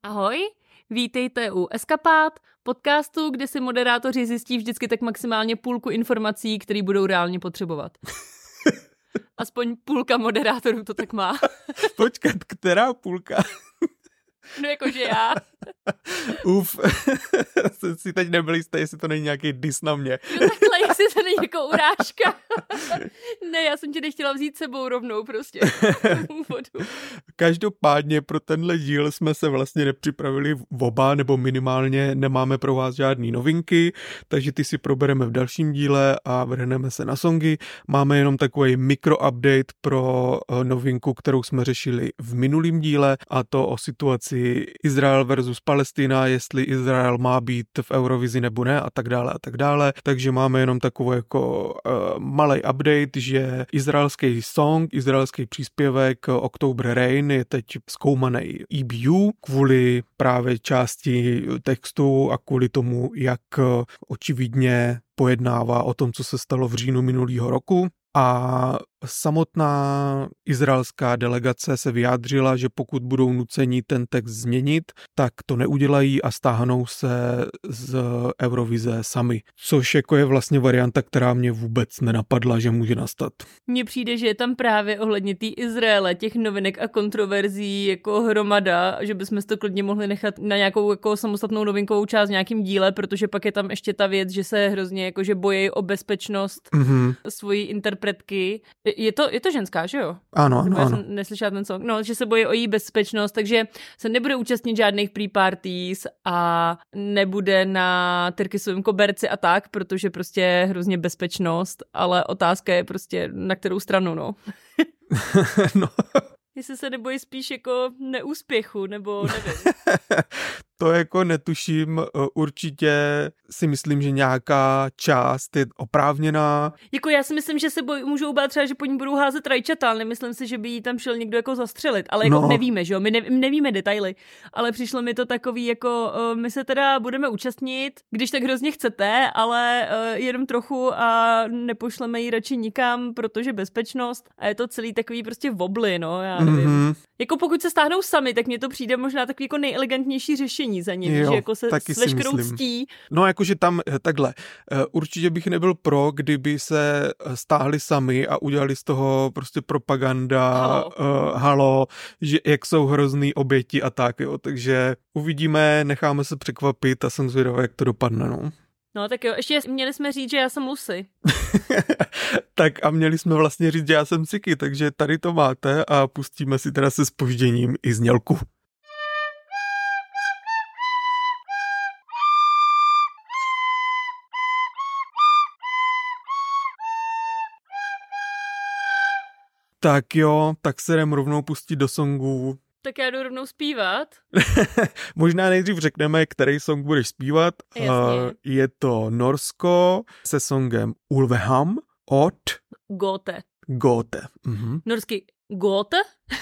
Ahoj, vítejte u Eskapád, podcastu, kde si moderátoři zjistí vždycky tak maximálně půlku informací, které budou reálně potřebovat. Aspoň půlka moderátorů to tak má. Počkat, která půlka? No jakože já. Uf, jsem si teď nebyl jistý, jestli to není nějaký dis na mě. No takhle, jestli to není jako urážka. Ne, já jsem tě nechtěla vzít sebou rovnou prostě. Každopádně pro tenhle díl jsme se vlastně nepřipravili oba, nebo minimálně nemáme pro vás žádný novinky, takže ty si probereme v dalším díle a vrhneme se na songy. Máme jenom takový mikroupdate pro novinku, kterou jsme řešili v minulém díle, a to o situaci Izrael versus Palestina, jestli Izrael má být v Eurovizi nebo ne a tak dále a tak dále. Takže máme jenom takový jako malý update, že izraelský song, izraelský příspěvek October Rain je teď zkoumaný EBU kvůli právě části textu a kvůli tomu, jak očividně pojednává o tom, co se stalo v říjnu minulého roku. A samotná izraelská delegace se vyjádřila, že pokud budou nuceni ten text změnit, tak to neudělají a stáhnou se z Eurovize sami. Což jako je vlastně varianta, která mě vůbec nenapadla, že může nastat. Mně přijde, že je tam právě ohledně té Izraele, těch novinek a kontroverzí jako hromada, že bychom si to klidně mohli nechat na nějakou jako samostatnou novinkovou část v nějakým díle, protože pak je tam ještě ta věc, že se hrozně jakože bojí o bezpečnost svojí interpretky. Je to ženská, že jo? Ano. Já jsem neslyšela ten song. No, že se bojí o její bezpečnost, takže se nebude účastnit žádných pre-parties a nebude na Tyrkisovém koberci a tak, protože prostě hrozně bezpečnost, ale otázka je prostě na kterou stranu, no. No. Jestli se nebojí spíš jako neúspěchu, nebo nevím. To jako netuším, určitě si myslím, že nějaká část je oprávněná. Jako já si myslím, že se můžou bát třeba, že po ní budou házet rajčata, ale nemyslím si, že by jí tam šel někdo jako zastřelit, ale jako nevíme, že jo, my nevíme detaily, ale přišlo mi to takový jako, my se teda budeme účastnit, když tak hrozně chcete, ale jenom trochu a nepošleme ji radši nikam, protože bezpečnost a je to celý takový prostě wobly, no, já nevím. Jako pokud se stáhnou sami, tak mně to přijde možná takový jako nejelegantnější řešení za ně, že jako se s veškerou ctí. No jakože tam takhle, určitě bych nebyl pro, kdyby se stáhli sami a udělali z toho prostě propaganda, halo, že jak jsou hrozný oběti a tak, jo, takže uvidíme, necháme se překvapit a jsem zvědavý, jak to dopadne, no. No tak jo, ještě měli jsme říct, že já jsem Lucy. Tak a měli jsme vlastně říct, že já jsem Ciky, takže tady to máte a pustíme si teda se zpožděním i znělku. Tak jo, tak se jdem rovnou pustit do songu. Tak já jdu rovnou zpívat. Možná nejdřív řekneme, který song budeš zpívat. Je to Norsko se songem Ulveham od Gote. Norsky Gote?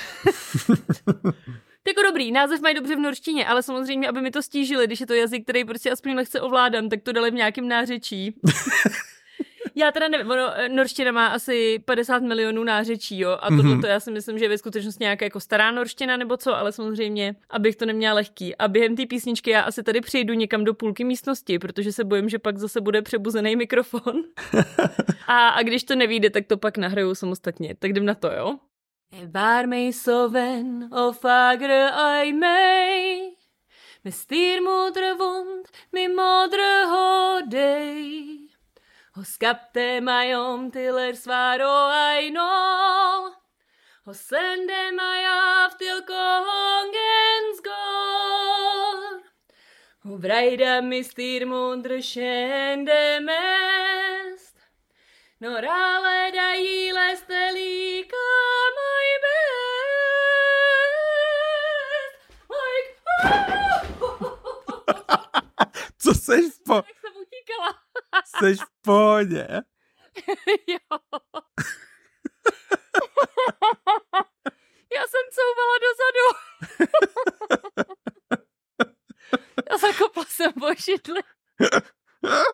Jako dobrý, název mají dobře v norštině, ale samozřejmě, aby mi to stížili, když je to jazyk, který prostě aspoň lehce ovládám, tak to dali v nějakém nářečí. Já teda nevím, norština má asi 50 milionů nářečí, jo, a tohleto já si myslím, že je ve skutečnosti nějaká jako stará norština nebo co, ale samozřejmě, abych to neměla lehký. A během té písničky já asi tady přejdu někam do půlky místnosti, protože se bojím, že pak zase bude přebuzený mikrofon. A když to nevyjde, tak to pak nahraju samostatně. Tak jdem na to, jo? Var mig så venn og fagre øy meg, med stirmodre vondt, min modre har deg. Og skapte meg om til svar og ei nå, og sende meg av til kongens gård. Og vreide mi stirmodre kjente mest, når alle de gileste lika meg best. Co seš Jak jsem utíkala. Seš v pohodě? Jo. Já jsem couvala dozadu. Já zakopla jsem po židli.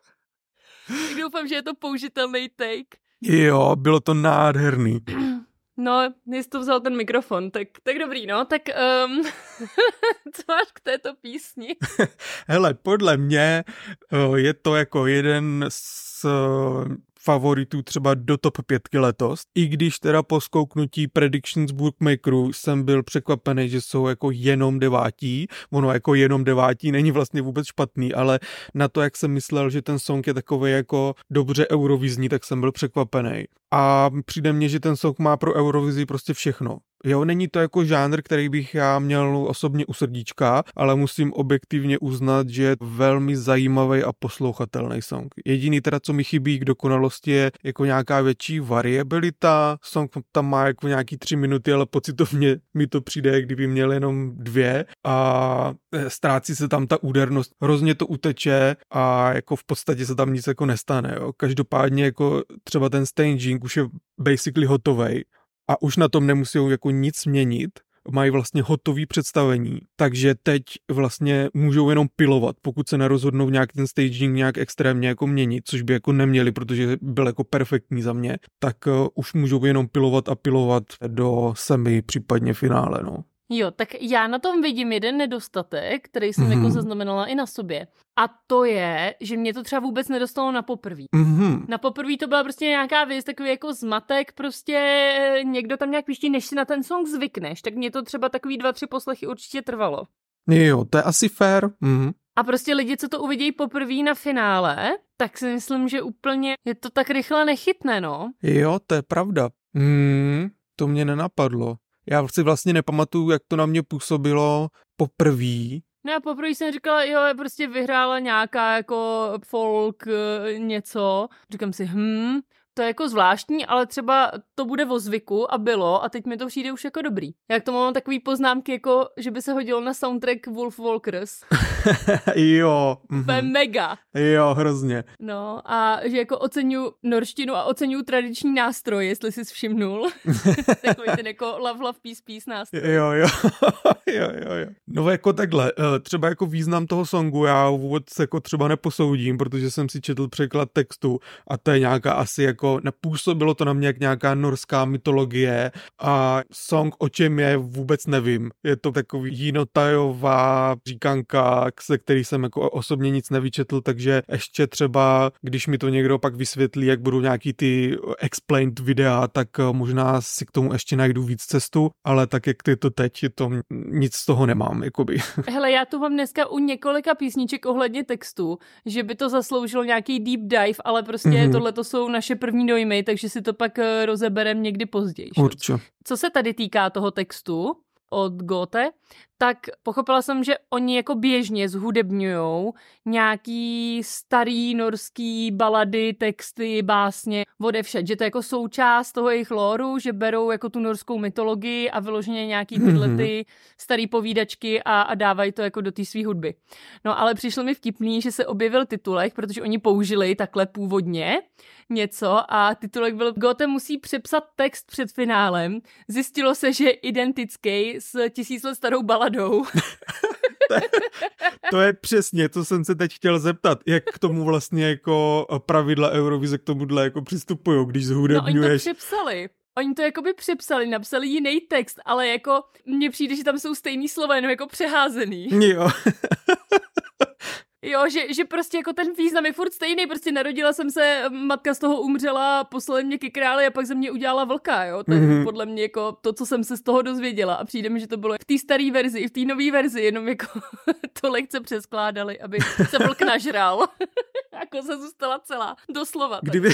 Tak doufám, že je to použitelný take. Jo, bylo to nádherný. No, jsi to vzal ten mikrofon, tak dobrý, no, tak co máš k této písni? Hele, podle mě je to jako jeden z favoritů třeba do top 5 letos, i když teda po zkouknutí predictions bookmakerů jsem byl překvapený, že jsou jako jenom 9. Ono jako jenom 9 není vlastně vůbec špatný, ale na to, jak jsem myslel, že ten song je takový jako dobře eurovizní, tak jsem byl překvapený. A přijde mně, že ten song má pro Eurovizi prostě všechno. Jo, není to jako žánr, který bych já měl osobně u srdíčka, ale musím objektivně uznat, že je velmi zajímavý a poslouchatelný song. Jediný teda, co mi chybí k dokonalosti, je jako nějaká větší variabilita. Song tam má jako nějaký 3 minuty, ale pocitovně mi to přijde, kdyby měl jenom 2 a ztrácí se tam ta údernost. Hrozně to uteče a jako v podstatě se tam nic jako nestane. Jo. Každopádně jako třeba ten staging už je basically hotovej. A už na tom nemusí jako nic měnit, mají vlastně hotový představení, takže teď vlastně můžou jenom pilovat, pokud se nerozhodnou nějak ten staging nějak extrémně jako měnit, což by jako neměli, protože byl jako perfektní za mě, tak už můžou jenom pilovat a pilovat do semi, případně finále, no. Jo, tak já na tom vidím jeden nedostatek, který jsem jako zaznamenala i na sobě. A to je, že mě to třeba vůbec nedostalo na poprví. Na poprví to byla prostě nějaká věc, takový jako zmatek, prostě někdo tam nějak píští, než si na ten song zvykneš, tak mě to třeba takový 2-3 poslechy určitě trvalo. Jo, to je asi fair. A prostě lidi, co to uvidějí poprvé na finále, tak si myslím, že úplně je to tak rychle nechytné, no. Jo, to je pravda. To mě nenapadlo. Já si vlastně nepamatuju, jak to na mě působilo poprvé. No a poprvé jsem říkala, jo, prostě vyhrála nějaká jako folk něco. Říkám si, to je jako zvláštní, ale třeba to bude o zvyku a bylo a teď mi to přijde už jako dobrý. Jak to mám takový poznámky, jako že by se hodilo na soundtrack Wolf Walkers. Jo. To je mega. Jo, hrozně. No a že jako oceňuji norštinu a oceňuji tradiční nástroj, jestli jsi všimnul. Takový ten jako love, peace nástroj. Jo. No jako takhle, třeba jako význam toho songu já vůbec jako třeba neposoudím, protože jsem si četl překlad textu a to je nějaká asi jako nepůsobilo to na mě jak nějaká norská mytologie a song o čem je vůbec nevím. Je to takový jinotajová říkanka, se který jsem jako osobně nic nevyčetl, takže ještě třeba, když mi to někdo pak vysvětlí, jak budou nějaký ty explained videa, tak možná si k tomu ještě najdu víc cestu, ale tak jak ty to teď, to nic z toho nemám, jakoby. Hele, já tu mám dneska u několika písniček ohledně textu, že by to zasloužilo nějaký deep dive, ale prostě tohle to jsou naše první dojmy, takže si to pak rozeberem někdy později. Určitě. Co se tady týká toho textu od Gote, tak pochopila jsem, že oni jako běžně zhudebňujou nějaký starý norský balady, texty, básně, odevšad, že to je jako součást toho jejich lóru, že berou jako tu norskou mytologii a vyloženě nějaký tyhle ty starý povídačky a dávají to jako do té svý hudby. No ale přišlo mi vtipný, že se objevil titulek, protože oni použili takhle původně něco a titulek byl Gote musí přepsat text před finálem. Zjistilo se, že je identický s 1000 let starou baladou. To je přesně, co jsem se teď chtěl zeptat, jak k tomu vlastně jako pravidla Eurovize k tomuhle jako přistupují, když zhudebňuješ. No oni to přepsali. Oni to jakoby přepsali, napsali jiný text, ale jako mně přijde, že tam jsou stejný slova, jenom jako přeházený. Jo. Jo, že prostě jako ten význam je furt stejný, prostě narodila jsem se, matka z toho umřela, poslali mě ke králi a pak ze mě udělala vlka, jo, to je podle mě jako to, co jsem se z toho dozvěděla a přijde mi, že to bylo v té staré verzi i v té nové verzi, jenom jako to lehce přeskládali, aby se vlk nažral, jako se zůstala celá, doslova. Kdyby...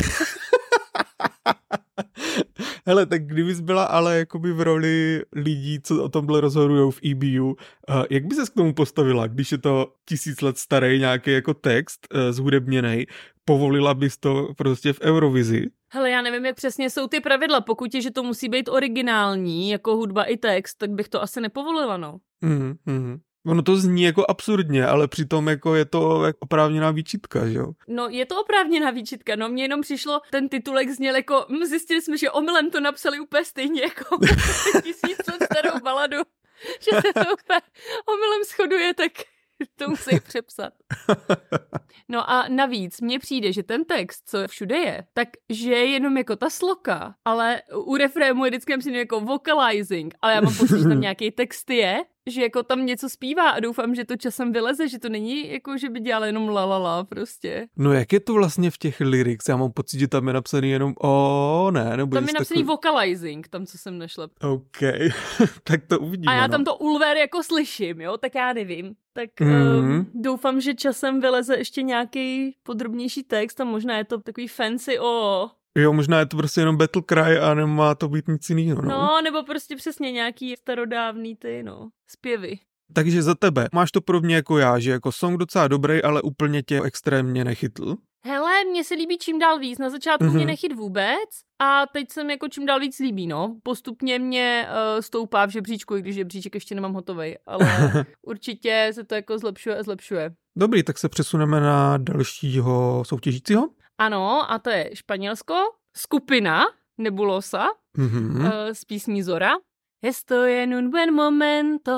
Hele, tak kdybys byla ale jakoby v roli lidí, co o tomhle rozhodujou v EBU, jak by ses k tomu postavila, když je to 1000 let starý nějaký jako text zhudebněnej, povolila bys to prostě v Eurovizi? Hele, já nevím, jak přesně jsou ty pravidla, pokud je, že to musí být originální, jako hudba i text, tak bych to asi nepovolila, no. Ono to zní jako absurdně, ale přitom jako je to oprávněná výčitka, že jo? No, je to oprávněná výčitka, no mně jenom přišlo, ten titulek zněl jako, zjistili jsme, že omylem to napsali úplně stejně jako 1000 let starou baladu, že se to úplně omylem shoduje, tak To musí přepsat. No a navíc mně přijde, že ten text, co všude je, tak že je jenom jako ta sloka, ale u refrému je vždycky myslím jako vocalizing, ale já mám pocit, že tam nějaký text je, že jako tam něco zpívá a doufám, že to časem vyleze, že to není jako, že by dělal jenom la prostě. No jak je to vlastně v těch lyrics? Já mám pocit, že tam je napsaný jenom ne, nebo tam je napsaný vocalizing, tam co jsem našla. OK, tak to uvidíme. A já tam to Ulver jako slyším, jo, tak já nevím. Tak doufám, že časem vyleze ještě nějaký podrobnější text a možná je to takový fancy Jo, možná je to prostě jenom Battle Cry a nemá to být nic jiného, no. No, nebo prostě přesně nějaký starodávný zpěvy. Takže za tebe, máš to podobně jako já, že jako song docela dobrý, ale úplně tě extrémně nechytl? Hele, mně se líbí čím dál víc. Na začátku mě nechyt vůbec a teď jsem jako čím dál víc líbí, no. Postupně mě stoupá v žebříčku, i když žebříček ještě nemám hotovej, ale určitě se to jako zlepšuje a zlepšuje. Dobrý, tak se přesuneme na dalšího soutěžícího. Ano, a to je Španělsko, skupina Nebulosa z písní Zora. Estoy en un buen momento,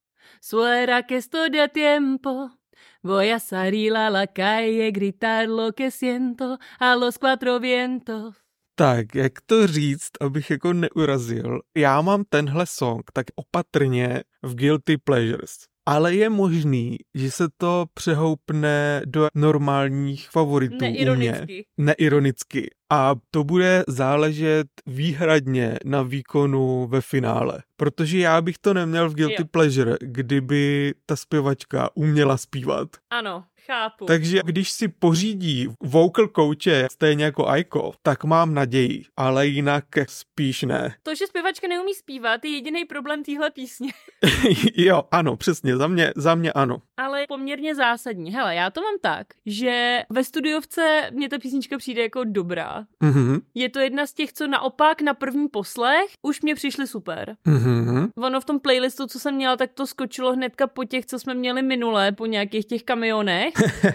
suena que estoy de tiempo. Voy a salir a la calle, gritar lo que siento a los cuatro vientos. Tak, jak to říct, abych jako neurazil? Já mám tenhle song tak opatrně v Guilty Pleasures. Ale je možný, že se to přehoupne do normálních favoritů. Neironicky. Neironicky. A to bude záležet výhradně na výkonu ve finále. Protože já bych to neměl v Guilty Pleasure, kdyby ta zpěvačka uměla zpívat. Ano, chápu. Takže když si pořídí vocal coache stejně jako Aiko, tak mám naději, ale jinak spíš ne. To, že zpěvačka neumí zpívat, je jediný problém téhle písně. Jo, ano, přesně, za mě ano. Ale poměrně zásadní. Hele, já to mám tak, že ve studiovce mně ta písnička přijde jako dobrá. Mm-hmm. Je to jedna z těch, co naopak na první poslech už mě přišly super. Mm-hmm. Ono v tom playlistu, co jsem měla, tak to skočilo hnedka po těch, co jsme měli minule, po nějakých těch kamionech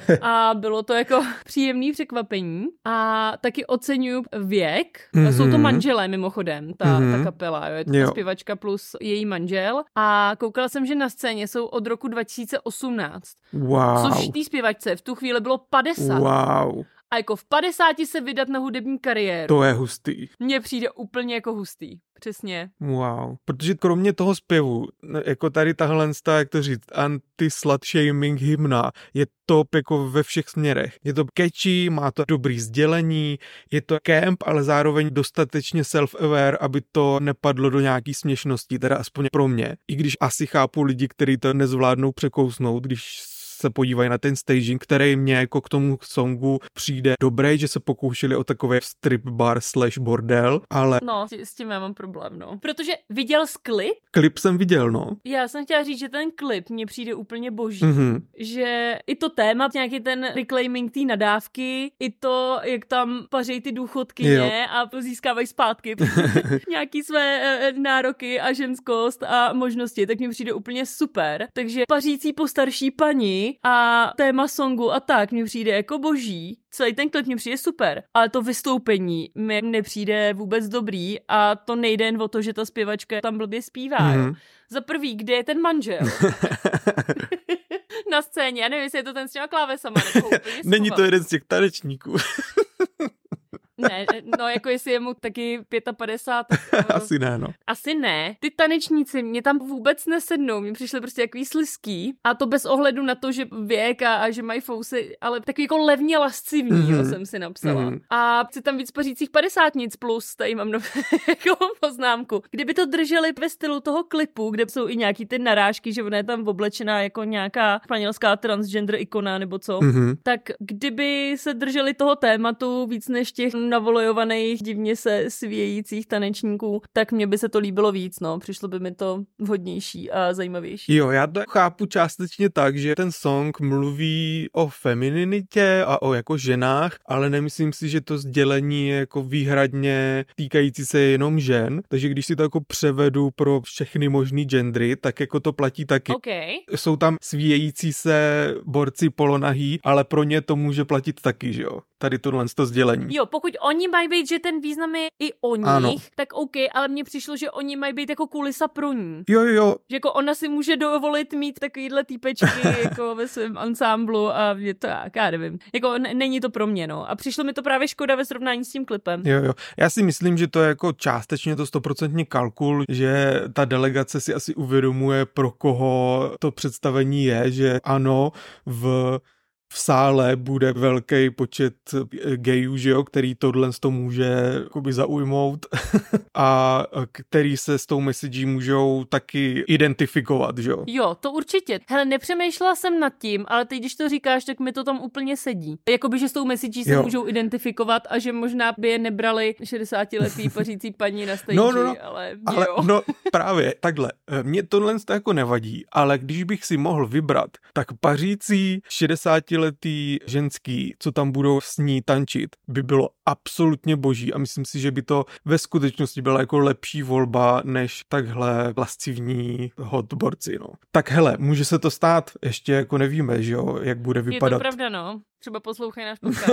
a bylo to jako příjemný překvapení. A taky oceňuju věk. Jsou to manželé mimochodem, ta kapela, jo? Je to ta zpěvačka plus její manžel. A koukala jsem, že na scéně jsou od roku 2018. Wow. Což té zpěvačce v tu chvíli bylo 50. Wow. A jako v 50 se vydat na hudební kariéru. To je hustý. Mně přijde úplně jako hustý. Přesně. Wow. Protože kromě toho zpěvu, jako tady tahle, jak to říct, anti-slut-shaming hymna, je top jako ve všech směrech. Je to catchy, má to dobrý sdělení, je to camp, ale zároveň dostatečně self-aware, aby to nepadlo do nějaký směšnosti, teda aspoň pro mě. I když asi chápu lidi, kteří to nezvládnou překousnout, když se podívají na ten staging, který mě jako k tomu songu přijde dobrý, že se pokoušeli o takové strip bar / bordel, ale... No, s tím já mám problém, no. Protože viděl jsi klip? Klip jsem viděl, no. Já jsem chtěla říct, že ten klip mně přijde úplně boží. Mm-hmm. Že i to téma, nějaký ten reclaiming té nadávky, i to, jak tam pařejí ty důchodkyně a získávají zpátky nějaký své nároky a ženskost a možnosti, tak mně přijde úplně super. Takže pařící postarší paní a téma songu a tak mně přijde jako boží. Celý ten klip mně přijde super, ale to vystoupení mi nepřijde vůbec dobrý a to nejde jen o to, že ta zpěvačka tam blbě zpívá. Mm-hmm. Za prvý, kde je ten manžel? Na scéně, já nevím, jestli je to ten s těma klávesama. Není to jeden z těch tanečníků. Ne, no jako jestli je mu taky 55. Asi ne, no. Asi ne. Ty tanečníci mě tam vůbec nesednou, mě přišly prostě takový slizký a to bez ohledu na to, že věk a že mají fousy, ale takový jako levně lascivní, jsem si napsala. A chci tam víc pařících 50 nic plus, tady mám jako poznámku. Kdyby to drželi ve stylu toho klipu, kde jsou i nějaký ty narážky, že ona je tam oblečená jako nějaká španělská transgender ikona nebo co, tak kdyby se drželi toho tématu víc než těch navolojovaných, divně se svějících tanečníků, tak mně by se to líbilo víc, no. Přišlo by mi to vhodnější a zajímavější. Jo, já to chápu částečně tak, že ten song mluví o femininitě a o jako ženách, ale nemyslím si, že to sdělení je jako výhradně týkající se jenom žen, takže když si to jako převedu pro všechny možný gendry, tak jako to platí taky. Okay. Jsou tam svíjející se borci polonahý, ale pro ně to může platit taky, že jo. tady tohle sdělení. Jo, pokud oni mají být, že ten význam je i o nich, ano. tak OK, ale mně přišlo, že oni mají být jako kulisa pro ní. Jo. Že jako ona si může dovolit mít takovýhle týpečky jako ve svém ansámblu a je to, já nevím. Jako není to pro mě, no. A přišlo mi to právě škoda ve srovnání s tím klipem. Jo. Já si myslím, že to je jako částečně to 100% kalkul, že ta delegace si asi uvědomuje, pro koho to představení je, že ano, v sále bude velký počet gayů, že jo, který tohle to může jakoby zaujmout a který se s tou messagí můžou taky identifikovat, že jo. Jo, to určitě. Hele, nepřemýšlela jsem nad tím, ale teď, když to říkáš, tak mi to tam úplně sedí. Jakoby, že s tou messagí se můžou identifikovat a že možná by je nebrali 60letý pařící paní na stage, ale jo. No právě, takhle. Mně tohle jako nevadí, ale když bych si mohl vybrat, tak pařící 60letý ženský, co tam budou s ní tančit, by bylo absolutně boží a myslím si, že by to ve skutečnosti byla jako lepší volba, než takhle lascivní hotborci, no. Tak hele, může se to stát, ještě jako nevíme, že jo, jak bude vypadat. Je to pravda, no. Třeba poslouchej náš podcast.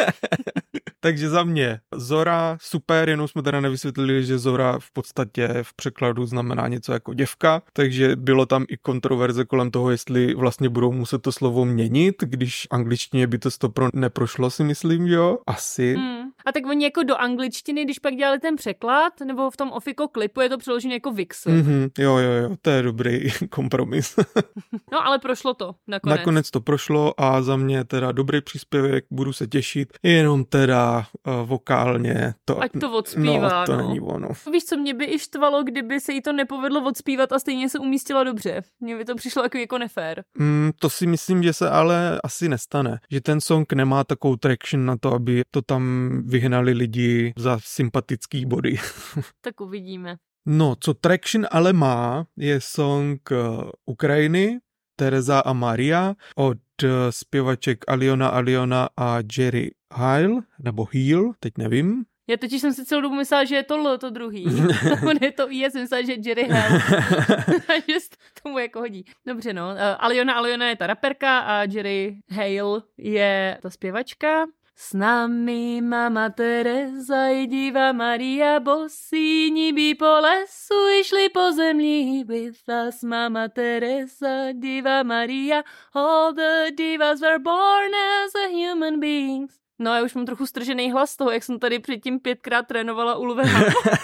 Takže za mě Zora super, jenom jsme teda nevysvětlili, že Zora v podstatě v překladu znamená něco jako děvka, takže bylo tam i kontroverze kolem toho, jestli vlastně budou muset to slovo měnit, když angličtině by to stopro neprošlo, si myslím, jo? Asi. A tak oni jako do angličtiny, když pak dělali ten překlad, nebo v tom Ofiko klipu je to přeložené jako Vixen. Jo, to je dobrý kompromis. No, ale prošlo to nakonec. Nakonec to prošlo a za mě teda dobrý příspěvek, budu se těšit, jenom teda vokálně to... Ať to odspívá, no. To není ono. Víš co, mě by i štvalo, kdyby se jí to nepovedlo odspívat a stejně se umístila dobře. Mně by to přišlo jako nefér. To si myslím, že se ale asi nestane. Že ten song nemá takovou traction na to, aby to tam vyhnali lidi za sympatický body. Tak uvidíme. No, co traction ale má, je song Ukrajiny, Tereza a Maria od zpěvaček Aliona a Jerry Heil, nebo Heal, teď nevím. Já totiž jsem si celou dobu myslela, že je to L, to druhý. On je to I, já jsem myslela, že Jerry Heil. Takže tomu jako hodí. Dobře, no. Aliona je ta raperka a Jerry Heil je ta zpěvačka. S námi mama Teresa i diva Maria, bosíni by po lesu išli po zemlí. With us mama Teresa, diva Maria, all the divas were born as a human beings. No, já už mám trochu stržený hlas z toho, jak jsem tady předtím 5krát trénovala u Lvena.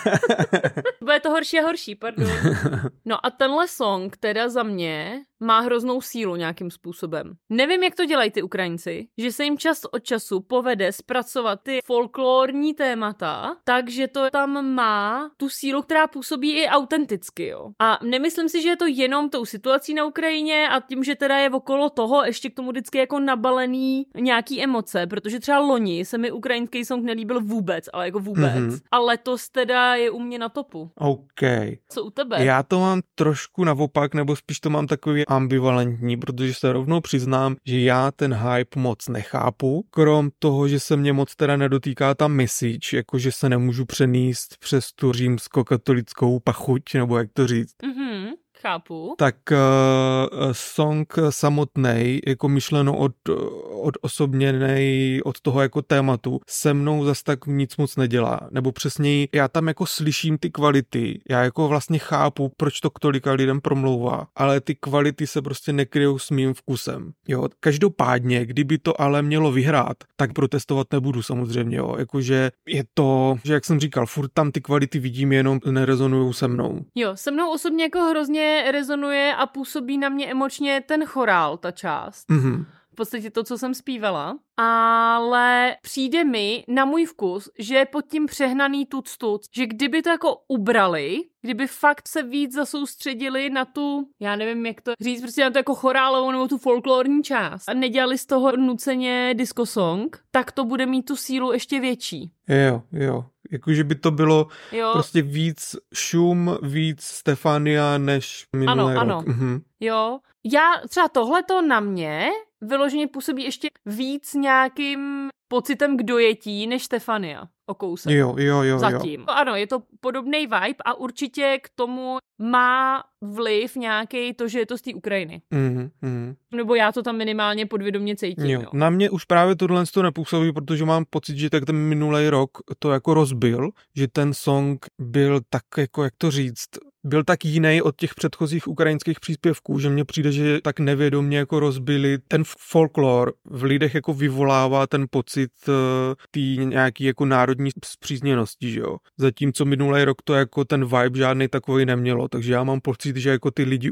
Bude to horší a horší, pardon. No a tenhle song teda za mě má hroznou sílu nějakým způsobem. Nevím, jak to dělají ty Ukrajinci, že se jim čas od času povede zpracovat ty folklorní témata, takže to tam má tu sílu, která působí i autenticky, jo. A nemyslím si, že je to jenom tou situací na Ukrajině a tím, že teda je okolo toho ještě k tomu vždycky jako nabalený nějaký emoce, protože třeba loni se mi ukrajinský song nelíbil vůbec, ale jako vůbec. A letos teda je u mě na topu. OK. Co u tebe? Já to mám trošku naopak, nebo spíš to mám takový ambivalentní, protože se rovnou přiznám, že já ten hype moc nechápu, krom toho, že se mě moc teda nedotýká ta message, jakože se nemůžu přenést přes tu římskokatolickou pachuť, nebo jak to říct. Chápu. Tak song samotnej, jako myšleno od osobněnej, od toho jako tématu, se mnou zas tak nic moc nedělá. Nebo přesněji, já tam jako slyším ty kvality. Já jako vlastně chápu, proč to k tolika lidem promlouvá, ale ty kvality se prostě nekryjou s mým vkusem. Jo, každopádně, kdyby to ale mělo vyhrát, tak protestovat nebudu samozřejmě, jo. Jakože je to, že jak jsem říkal, furt tam ty kvality vidím, jenom nerezonujou se mnou. Jo, se mnou osobně jako hrozně rezonuje a působí na mě emočně ten chorál, ta část. V podstatě to, co jsem zpívala. Ale přijde mi na můj vkus, že je pod tím přehnaný tuc, že kdyby to jako ubrali, kdyby fakt se víc zasoustředili na tu, já nevím, jak to říct, prostě na to jako chorálovou nebo tu folklorní část a nedělali z toho nuceně disco song, tak to bude mít tu sílu ještě větší. Jo. Jakože by to bylo prostě víc šum, víc Stefania než minulý rok. Ano. Jo. Já třeba tohleto na mě vyloženě působí ještě víc nějakým pocitem k dojetí než Stefania o kousek. Jo. Zatím. Ano, je to podobný vibe a určitě k tomu má vliv nějaký to, že je to z té Ukrajiny. Nebo já to tam minimálně podvědomě cítím. Jo. Na mě už právě tohle to nepůsobí, protože mám pocit, že tak ten minulý rok to jako rozbil, že ten song byl tak jako, jak to říct, byl tak jiný od těch předchozích ukrajinských příspěvků, že mně přijde, že tak nevědomě jako rozbili ten folklor v lidech jako vyvolává ten pocit tý nějaký jako národní spřízněnosti, že jo. Zatímco minulý rok to jako ten vibe žádný takový nemělo, takže já mám pocit, že jako ty lidi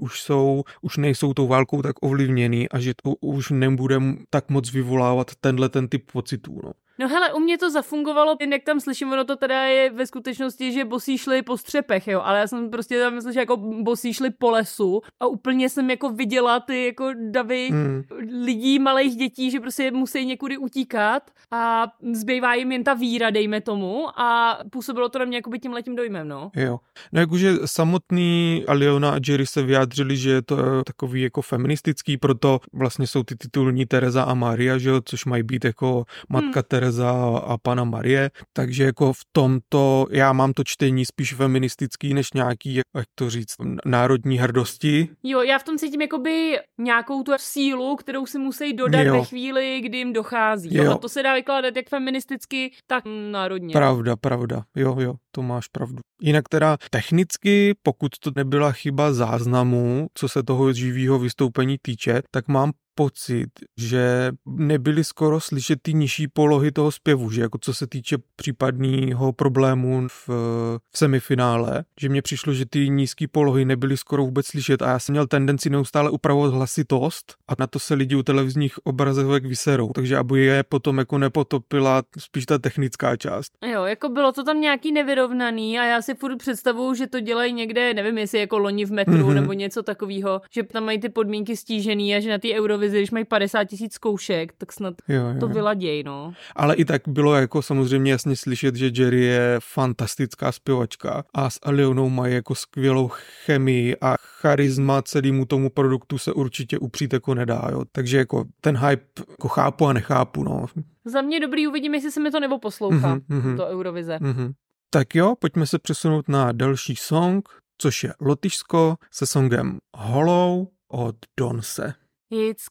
už nejsou tou válkou tak ovlivněný a že to už nebude tak moc vyvolávat ten typ pocitů, no. No hele, u mě to zafungovalo, jak tam slyším, ono to teda je ve skutečnosti, že bosí šli po střepech, jo, ale já jsem prostě tam myslel, že jako bosí šli po lesu a úplně jsem jako viděla ty jako davy lidí, malých dětí, že prostě musí někudy utíkat a zbývá jim jen ta víra, dejme tomu, a působilo to na mě jakoby tímhletím dojmem, no. Jo. No jakože samotný Aliona a Jerry se vyjádřili, že je to takový jako feministický, proto vlastně jsou ty titulní Tereza a Maria, že jo, což mají být jako matka Tereza a Panna Marie, takže jako v tomto já mám to čtení spíš feministický, než nějaký, jak to říct, národní hrdosti. Jo, já v tom cítím jakoby nějakou tu sílu, kterou si musí dodat ve chvíli, kdy jim dochází. Jo. A to se dá vykládat jak feministicky, tak národně. Pravda. Jo, to máš pravdu. Jinak teda technicky, pokud to nebyla chyba záznamu, co se toho živého vystoupení týče, tak mám pocit, že nebyly skoro slyšet ty nižší polohy toho zpěvu, že jako co se týče případného problému v semifinále, že mně přišlo, že ty nízké polohy nebyly skoro vůbec slyšet a já jsem měl tendenci neustále upravovat hlasitost a na to se lidi u televizních obrazovek vyserou, takže aby je potom jako nepotopila spíš ta technická část. Jo, jako bylo to tam nějaký nevyrovnaný a já si furt představuju, že to dělají někde, nevím, jestli jako loni v metru nebo něco takového, že tam mají ty podmínky stížený a že na té Eurovizi, když mají 50 000 zkoušek, tak snad to vyladěj, no. Ale i tak bylo jako samozřejmě jasně slyšet, že Jerry je fantastická zpěvačka a s Alionou mají jako skvělou chemii a charisma celému tomu produktu se určitě upřít jako nedá, jo. Takže jako ten hype jako chápu a nechápu, no. Za mě dobrý, uvidím, jestli se mi to nebo poslouchá, to Eurovize. Tak jo, pojďme se přesunout na další song, což je Lotyšsko se songem Hollow od Donse. It's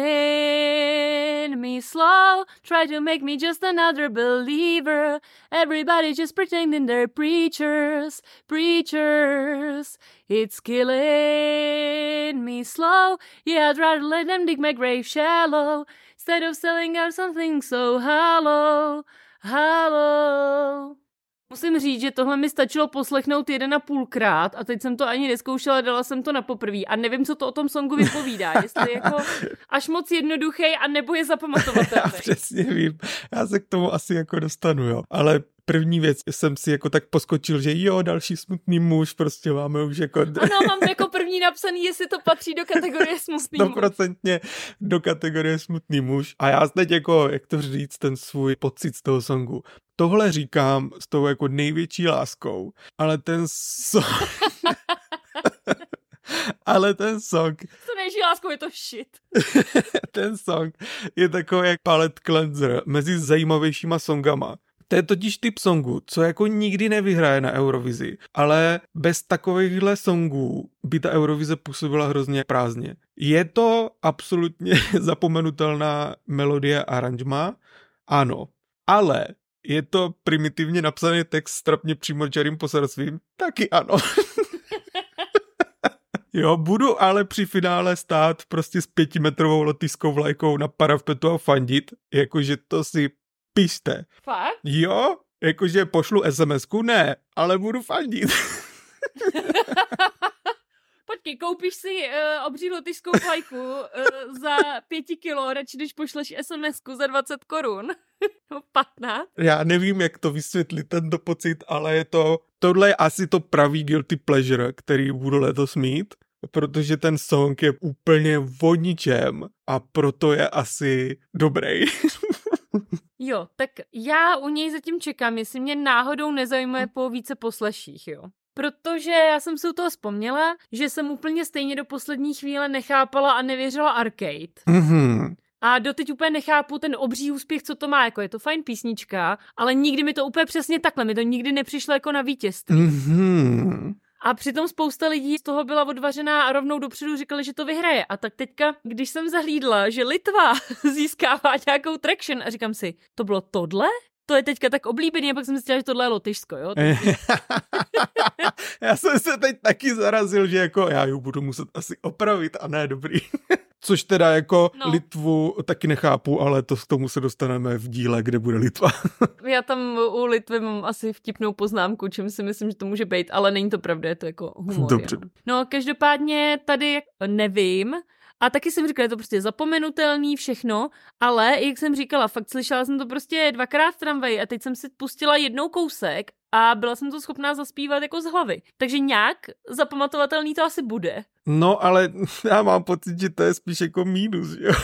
killing me slow, try to make me just another believer. Everybody just pretending they're preachers. It's killing me slow, yeah, I'd rather let them dig my grave shallow instead of selling out something so hollow. Musím říct, že tohle mi stačilo poslechnout 1,5krát a teď jsem to ani neskoušela, dala jsem to na poprví a nevím, co to o tom songu vypovídá, jestli jako až moc jednoduchý a nebo je zapamatovatelný. Já přesně vím, já se k tomu asi jako dostanu, jo, ale první věc jsem si jako tak poskočil, že jo, další smutný muž, prostě máme už jako... Ano, mám jako první napsaný, jestli to patří do kategorie smutný muž. 100% do kategorie smutný muž. A já teď jako, jak to říct, ten svůj pocit z toho songu. Tohle říkám s tou jako největší láskou, ale ten song... Ale ten song... To největší láskou je to shit. Ten song je takový jak palette cleanser mezi zajímavějšíma songama. To je totiž typ songu, co jako nikdy nevyhraje na Eurovizi, ale bez takovýchhle songů by ta Eurovize působila hrozně prázdně. Je to absolutně zapomenutelná melodie a aranžma? Ano. Ale je to primitivně napsaný text s trapně přímočarým poselství? Taky ano. Jo, budu ale při finále stát prostě s 5metrovou lotyšskou vlajkou na parapetu a fandit, jakože to si pište. Fakt? Jo, jakože pošlu SMS-ku, ne, ale budu fandit. Počkej, koupíš si obří lotyšskou vlajku za 5 kilo, radši když pošleš SMS-ku za 20 korun. 15. Já nevím, jak to vysvětlit, tento pocit, ale tohle je asi to pravý guilty pleasure, který budu letos mít, protože ten song je úplně o ničem a proto je asi dobrý. Jo, tak já u něj zatím čekám, jestli mě náhodou nezajímuje po více posleších, jo. Protože já jsem si u toho vzpomněla, že jsem úplně stejně do poslední chvíle nechápala a nevěřila Arcade. A doteď úplně nechápu ten obří úspěch, co to má, jako je to fajn písnička, ale nikdy mi to úplně přesně takhle, mi to nikdy nepřišlo jako na vítězství. A přitom spousta lidí z toho byla odvařená a rovnou dopředu říkali, že to vyhraje. A tak teďka, když jsem zahlídla, že Litva získává nějakou traction a říkám si, to bylo tohle? To je teďka tak oblíbený, a pak jsem si říkala, že tohle je Lotyšsko, jo? Já jsem se teď taky zarazil, že jako já ji budu muset asi opravit a ne dobrý. Což teda jako Litvu taky nechápu, ale to k tomu se dostaneme v díle, kde bude Litva. Já tam u Litvy mám asi vtipnou poznámku, čím si myslím, že to může být, ale není to pravda, je to jako humor. Dobře. No, každopádně tady nevím, a taky jsem říkala, je to prostě zapomenutelný všechno, ale jak jsem říkala, fakt slyšela jsem to prostě 2krát v tramvaji a teď jsem si pustila jednou kousek a byla jsem to schopná zaspívat jako z hlavy. Takže nějak zapamatovatelný to asi bude. No, ale já mám pocit, že to je spíš jako mínus, jo.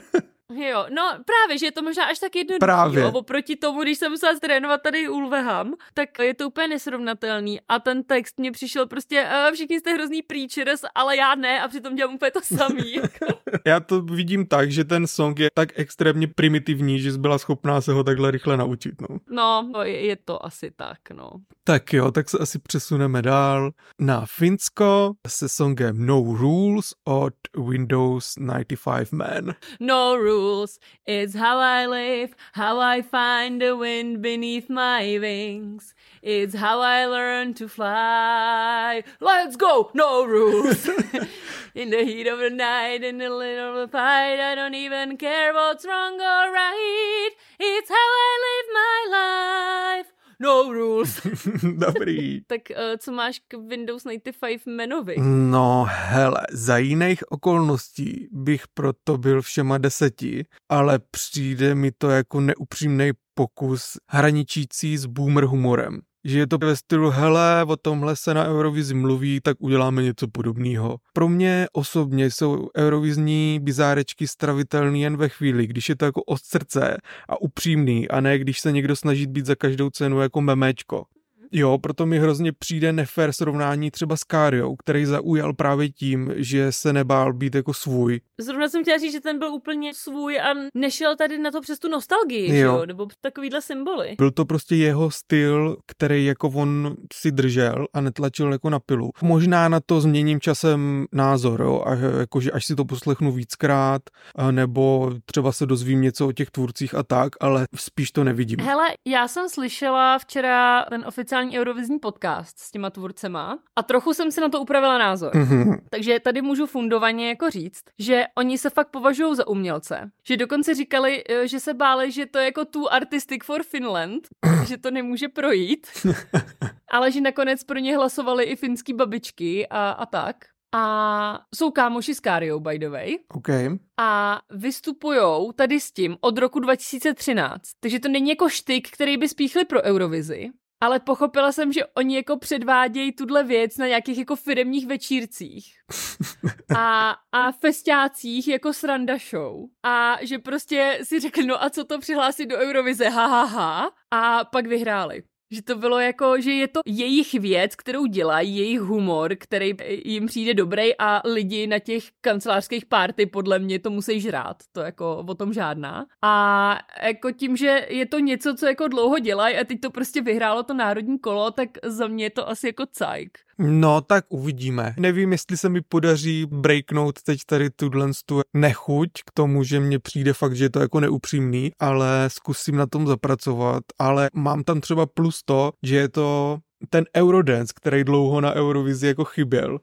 Jo, no právě, že je to možná až tak jednoduchý, právě. Jo, oproti tomu, když jsem musela trénovat tady Ulveham, tak je to úplně nesrovnatelný a ten text mě přišel prostě, všichni jste hrozný preachers, ale já ne a přitom dělám úplně to samý. Já to vidím tak, že ten song je tak extrémně primitivní, že jsi byla schopná se ho takhle rychle naučit, no. No, je to asi tak, no. Tak jo, tak se asi přesuneme dál na Finsko se songem No Rules od Windows 95 Man. No rules, it's how I live, how I find the wind beneath my wings. It's how I learn to fly. Let's go! No rules. In the heat of the night, in the little of the fight, I don't even care what's wrong or right. It's how I live my life. No rules. Dobrý. Tak co máš k Windows 95 Manovi? No hele, za jiných okolností bych proto byl všema 10, ale přijde mi to jako neupřímnej pokus hraničící s boomer humorem. Že je to ve stylu, hele, o tomhle se na Eurovizi mluví, tak uděláme něco podobného. Pro mě osobně jsou eurovizní bizárečky stravitelný jen ve chvíli, když je to jako od srdce a upřímný, a ne když se někdo snaží být za každou cenu jako memečko. Jo, proto mi hrozně přijde nefér srovnání třeba s Káriou, který zaujal právě tím, že se nebál být jako svůj. Zrovna jsem chtěla říct, že ten byl úplně svůj a nešel tady na to přes tu nostalgii, jo? Nebo takovýhle symboly. Byl to prostě jeho styl, který jako on si držel a netlačil jako na pilu. Možná na to změním časem názor, jo? A jakože až si to poslechnu víckrát, nebo třeba se dozvím něco o těch tvůrcích a tak, ale spíš to nevidím. Hele, já jsem slyšela včera ten oficiální eurovizní podcast s těma tvůrcema a trochu jsem si na to upravila názor. Takže tady můžu fundovaně jako říct, že oni se fakt považují za umělce. Že dokonce říkali, že se báli, že to je jako too artistic for Finland, že to nemůže projít, ale že nakonec pro ně hlasovali i finský babičky a tak. A jsou kámoši s Káriou, by the way. Okay. A vystupujou tady s tím od roku 2013. Takže to není jako štyk, který by spíchli pro Eurovizi. Ale pochopila jsem, že oni jako předvádějí tuhle věc na nějakých jako firemních večírcích a festiácích jako sranda show. A že prostě si řekli, no a co to přihlásit do Eurovize, a pak vyhráli. Že to bylo jako, že je to jejich věc, kterou dělají, jejich humor, který jim přijde dobrý a lidi na těch kancelářských party podle mě to musí žrát, to jako o tom žádná. A jako tím, že je to něco, co jako dlouho dělají a teď to prostě vyhrálo to národní kolo, tak za mě je to asi jako cajk. No, tak uvidíme. Nevím, jestli se mi podaří breaknout teď tady tu nechuť k tomu, že mně přijde fakt, že je to jako neupřímný, ale zkusím na tom zapracovat, ale mám tam třeba plus to, že je to ten Eurodance, který dlouho na Eurovizi jako chyběl.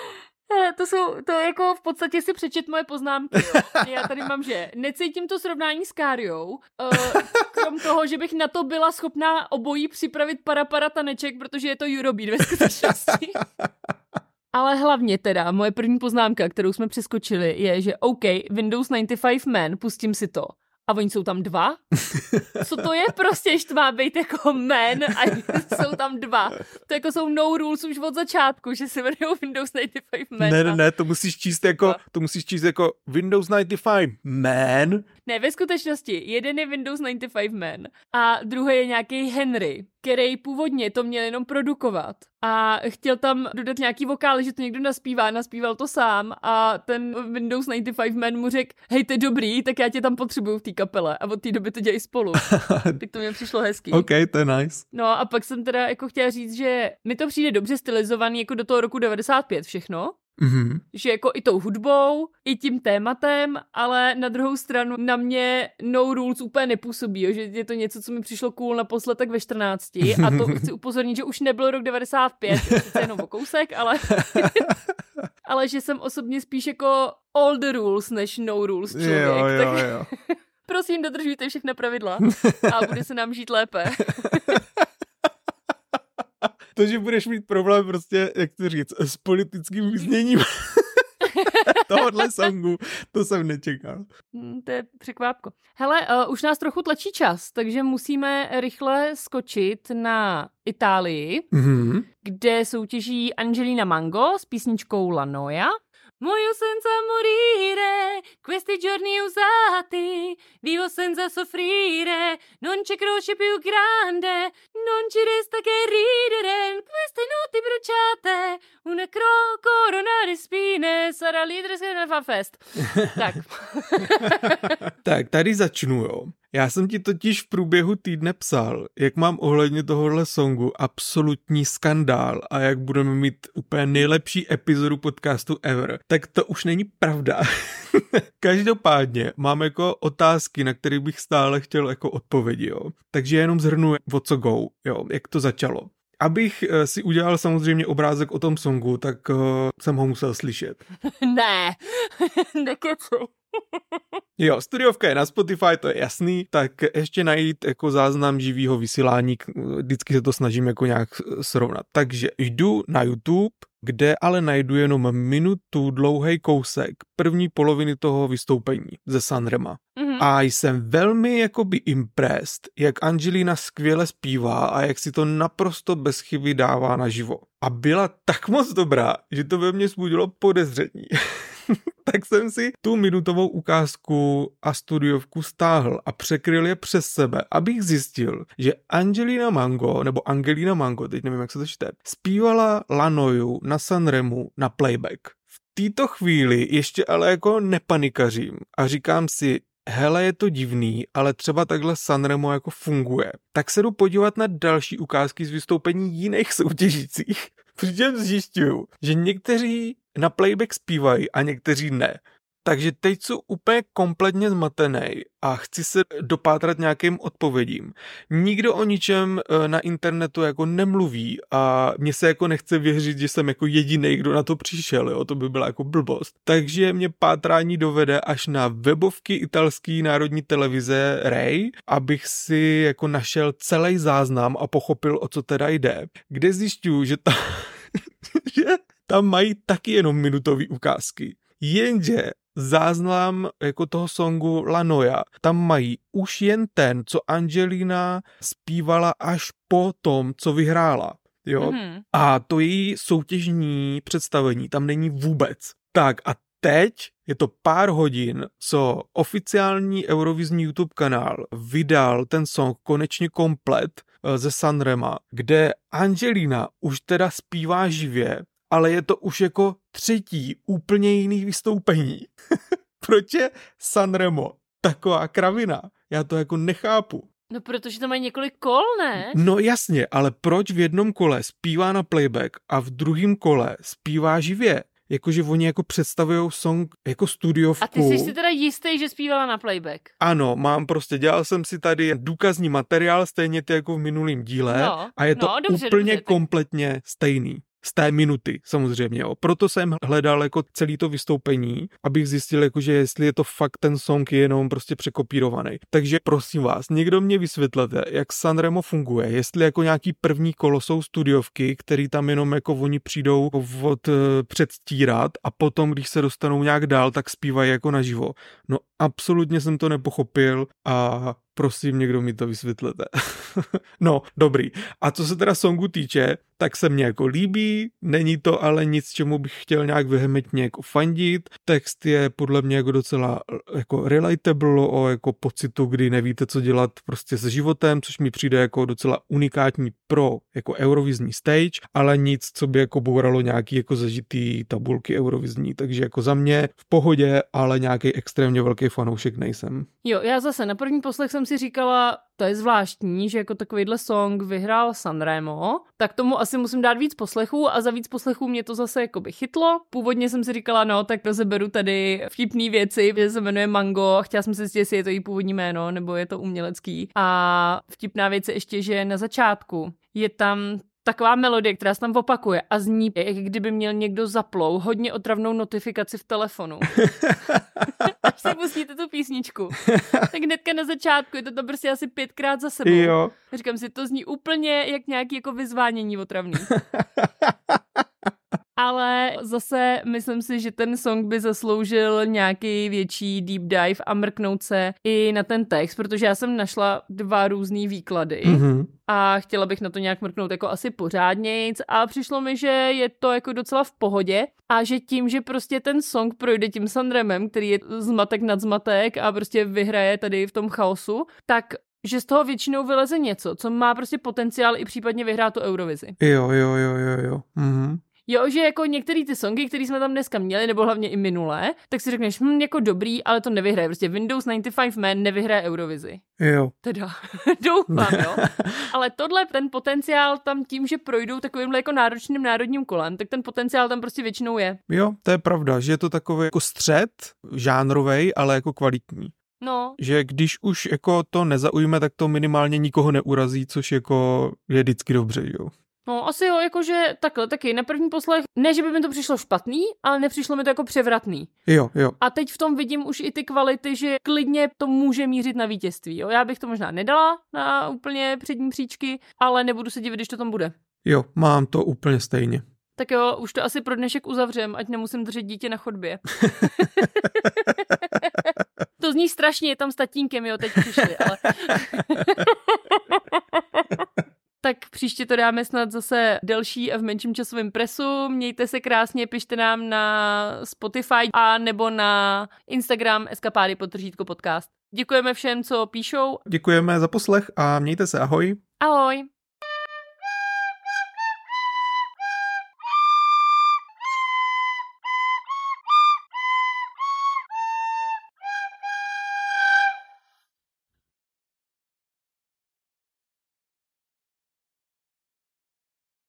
To jako v podstatě si přečet moje poznámky, jo. Já tady mám, že necítím to srovnání s Káriou, krom toho, že bych na to byla schopná obojí připravit para taneček, protože je to Eurobeat ve skutečnosti. Ale hlavně teda, moje první poznámka, kterou jsme přeskočili, je, že OK, Windows 95 Man, pustím si to. A oni jsou tam 2? Co to je prostě, že to má být jako man a jsou tam 2? To jako jsou no rules už od začátku, že se jmenují Windows 95 man. Ne, to musíš číst jako Windows 95 man. Ne, ve skutečnosti, jeden je Windows 95 man a druhý je nějaký Henry, který původně to měl jenom produkovat. a chtěl tam dodat nějaký vokál, že to někdo naspíval to sám a ten Windows 95 man mu řekl, hej, ty dobrý, tak já tě tam potřebuju v té kapele a od té doby to dělají spolu. Tak to mě přišlo hezký. OK, to je nice. No a pak jsem teda jako chtěla říct, že mi to přijde dobře stylizovaný jako do toho roku 95 všechno. Mm-hmm. Že jako i tou hudbou, i tím tématem, ale na druhou stranu na mě No Rules úplně nepůsobí, jo? Že je to něco, co mi přišlo cool naposled tak ve 14 a to chci upozornit, že už nebyl rok 95, sice jenom o kousek, ale že jsem osobně spíš jako all the rules než no rules člověk. Jo. Prosím, dodržujte všechna pravidla a bude se nám žít lépe. To, že budeš mít problém prostě, jak to říct, s politickým vyzněním tohohle songu, to jsem nečekal. To je překvápko. Hele, už nás trochu tlačí čas, takže musíme rychle skočit na Itálii, kde soutěží Angelina Mango s písničkou La Noia. Muoio senza morire, questi giorni usati, vivo senza soffrire, non c'è croce più grande, non ci resta che ridere, queste notti bruciate, una corona di spine, sarà l'idra che fa fest. Tak. Tak, tady začnu, jo. Já jsem ti totiž v průběhu týdne psal, jak mám ohledně tohohle songu absolutní skandál a jak budeme mít úplně nejlepší epizodu podcastu ever. Tak to už není pravda. Každopádně mám jako otázky, na které bych stále chtěl jako odpovědi, jo. Takže jenom zhrnu o co go, jo, jak to začalo. Abych si udělal samozřejmě obrázek o tom songu, tak jsem ho musel slyšet. Ne, nekecej. Jo, studiovka je na Spotify, to je jasný, tak ještě najít jako záznam živýho vysílání, vždycky se to snažím jako nějak srovnat. Takže jdu na YouTube, kde ale najdu jenom minutu dlouhý kousek první poloviny toho vystoupení ze Sanrema. A jsem velmi jakoby impressed, jak Angelina skvěle zpívá a jak si to naprosto bez chyby dává naživo. A byla tak moc dobrá, že to ve mně vzbudilo podezření. Tak jsem si tu minutovou ukázku a studiovku stáhl a překryl je přes sebe, abych zjistil, že Angelina Mango, teď nevím, jak se to čte, zpívala La Noiu na Sanremu na playback. V této chvíli ještě ale jako nepanikařím a říkám si, hele, je to divný, ale třeba takhle Sanremo jako funguje. Tak se jdu podívat na další ukázky z vystoupení jiných soutěžících. Přičem zjišťuju, že někteří na playback zpívají a někteří ne. Takže teď jsou úplně kompletně zmatený a chci se dopátrat nějakým odpovědím. Nikdo o ničem na internetu jako nemluví a mně se jako nechce věřit, že jsem jako jedinej, kdo na to přišel, jo? To by byla jako blbost. Takže mě pátrání dovede až na webovky italské národní televize Rai, abych si jako našel celý záznam a pochopil, o co teda jde. Kde zjišťuju, že tam mají taky jenom minutový ukázky. Jenže záznam jako toho songu La Noia, tam mají už jen ten, co Angelina zpívala až po tom, co vyhrála. Jo? A to její soutěžní představení tam není vůbec. Tak a teď je to pár hodin, co oficiální Eurovizní YouTube kanál vydal ten song konečně komplet ze Sanrema, kde Angelina už teda zpívá živě, ale je to už jako třetí úplně jiný vystoupení. Proč je Sanremo taková kravina? Já to jako nechápu. No, protože to mají několik kol, ne? No jasně, ale proč v jednom kole zpívá na playback a v druhém kole zpívá živě? Jakože oni jako představujou song jako studiovku. A ty jsi si teda jistý, že zpívala na playback? Ano, dělal jsem si tady důkazní materiál, stejně ty jako v minulém díle a je to úplně kompletně stejný. Z té minuty, samozřejmě, jo. Proto jsem hledal jako celý to vystoupení, abych zjistil, jako, že jestli je to fakt ten song jenom prostě překopírovaný. Takže prosím vás, někdo mě vysvětlete, jak Sanremo funguje, jestli jako nějaký první kolo jsou studiovky, který tam jenom jako oni přijdou předstírat a potom, když se dostanou nějak dál, tak zpívají jako naživo. No absolutně jsem to nepochopil a Prosím, někdo mi to vysvětlete. No, dobrý. A co se teda songu týče, tak se mně jako líbí, není to ale nic, čemu bych chtěl nějak vehementně jako fandit. Text je podle mě jako docela jako relatable o jako pocitu, kdy nevíte, co dělat prostě se životem, což mi přijde jako docela unikátní pro jako eurovizní stage, ale nic, co by jako bouralo nějaký jako zažitý tabulky eurovizní, takže jako za mě v pohodě, ale nějaký extrémně velký fanoušek nejsem. Jo, já zase na první poslech jsem si říkala, to je zvláštní, že jako takovýhle song vyhrál Sanremo, tak tomu asi musím dát víc poslechů a za víc poslechů mě to zase jakoby chytlo. Původně jsem si říkala, no, tak rozeberu tady vtipný věci, že se jmenuje Mango, chtěla jsem si zjistit, jestli je to její původní jméno, nebo je to umělecký. A vtipná věc je ještě, že na začátku je tam taková melodie, která se tam opakuje a zní, jak kdyby měl někdo zaplou hodně otravnou notifikaci v telefonu. Až si pustíte tu písničku, tak hnedka na začátku je to tam prostě asi 5krát za sebou. Jo. Říkám si, to zní úplně jak nějaký jako vyzvánění otravný. Ale zase myslím si, že ten song by zasloužil nějaký větší deep dive a mrknout se i na ten text, protože já jsem našla 2 různý výklady a chtěla bych na to nějak mrknout jako asi pořádnějc a přišlo mi, že je to jako docela v pohodě a že tím, že prostě ten song projde tím Sanremem, který je zmatek nad zmatek a prostě vyhraje tady v tom chaosu, tak že z toho většinou vyleze něco, co má prostě potenciál i případně vyhrát tu Eurovizi. Jo. Jo, že jako některý ty songy, které jsme tam dneska měli, nebo hlavně i minulé, tak si řekneš, jako dobrý, ale to nevyhraje. Prostě Windows 95 Man nevyhraje Eurovizi. Jo. Teda, doufám, jo. Ale tohle, ten potenciál tam tím, že projdou takovýmhle jako náročným národním kolem, tak ten potenciál tam prostě většinou je. Jo, to je pravda, že je to takový jako střed žánrovej, ale jako kvalitní. No. Že když už jako to nezaujme, tak to minimálně nikoho neurazí, což jako je vždycky dobře, jo. No, asi jo, jakože takhle, taky na první poslech, ne, že by mi to přišlo špatný, ale nepřišlo mi to jako převratný. Jo. A teď v tom vidím už i ty kvality, že klidně to může mířit na vítězství, jo. Já bych to možná nedala na úplně přední příčky, ale nebudu se divit, když to tam bude. Jo, mám to úplně stejně. Tak jo, už to asi pro dnešek uzavřem, ať nemusím držet dítě na chodbě. To zní strašně, je tam s tatínkem, jo, teď přišli, ale... Tak příště to dáme snad zase delší a v menším časovém presu. Mějte se krásně, pište nám na Spotify a nebo na Instagram eskapády_podcast. Děkujeme všem, co píšou. Děkujeme za poslech a mějte se, ahoj. Ahoj.